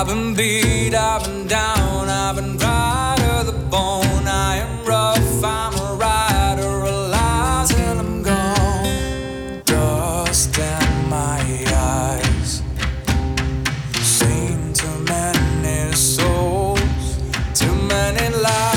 I've been beat, I've been down, I've been dry to the bone. I am rough, I'm a rider, a lie till I'm gone. Dust in my eyes, seen too many souls, too many lies.